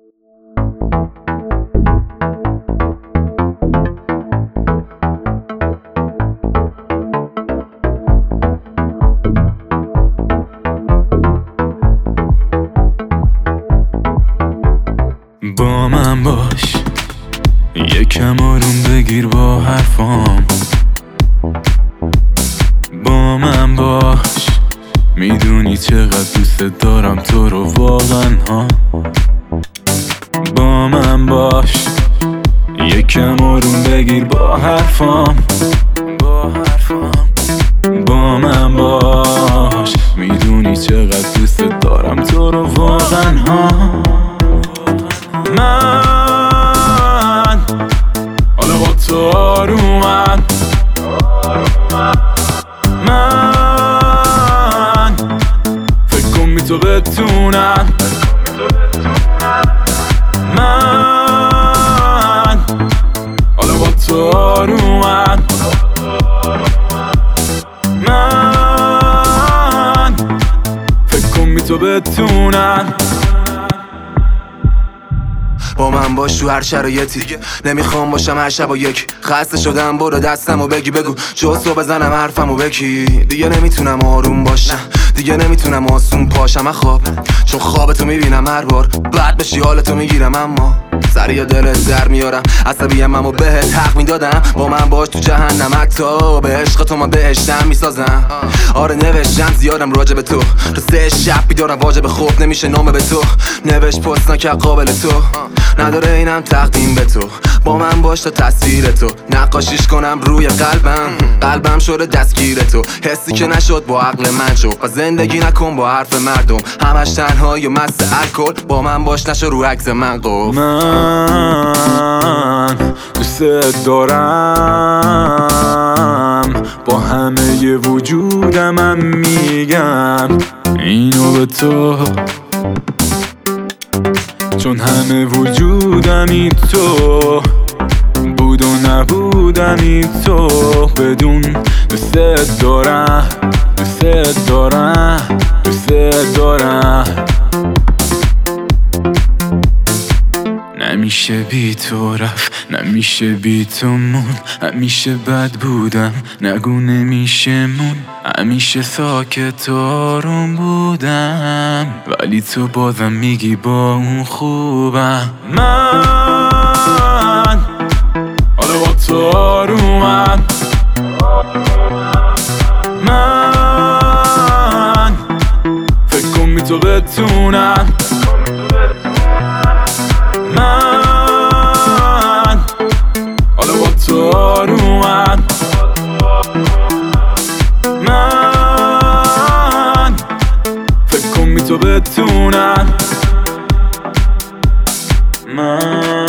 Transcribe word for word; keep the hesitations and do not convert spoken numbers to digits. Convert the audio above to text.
با من باش، یکم آروم بگیر با حرفام. با من باش، میدونی چقدر دوست دارم تو رو واقعا ها. با من باش، یکم آروم بگیر با حرفام. با حرفام با من باش، میدونی چقدر دوست دارم تو رو واقعا ها. من حالا با تو آرومم، من فکر کن می تو بتونم، من حالا با تو آرومم، من فکر کن می تو بتونم. با من باش تو هر شرایطی، نمیخوام باشم هر شب و یک. خسته شدم برو دستمو بگی، بگو جزو بزنم حرفمو بکی. دیگه نمیتونم آروم باشم، دیگه نمیتونم آسون پاشم از خواب، چون خوابتو میبینم هر بار. بعد بشی حالتو میگیرم اما سریع دلت در میارم. عصبیم امو بهت حق میدادم. با من باش تو جهنم، حتی به عشق تو من بهشتم میسازم. آره نوشتم زیادم راجع به تو، تو سه شب بیدارم واجب خوب نمیشه نامه به تو. نوشت پست نکرد قابل تو، نداره اینم تقدیم به تو. با من باش تا تصویر تو نقاشیش کنم روی قلبم. قلبم شده دستگیر تو، حسی که نشد با عقل من شو. و زندگی نکن با حرف مردم، همش تنهایی و مست الکل. با من باش نشو رو عکس من قف. من دوست دارم، با همه وجودمم میگم اینو به تو، چون همه وجودمی تو بود و نبودمی تو. بدون دوست دارم، دوست دارم، دوست دارم. نمیشه بی تو رفت، نمیشه بی تو مون. همیشه بد بودم، نگو نمیشه مون. همیشه ساکت و آروم بودم، ولی تو بازم میگی با اون خوبم. من حالا با تو آرومم، من فکر کن می تو بتونم، من حالا با تو آرومم، من فکر کن می تو بتونم، من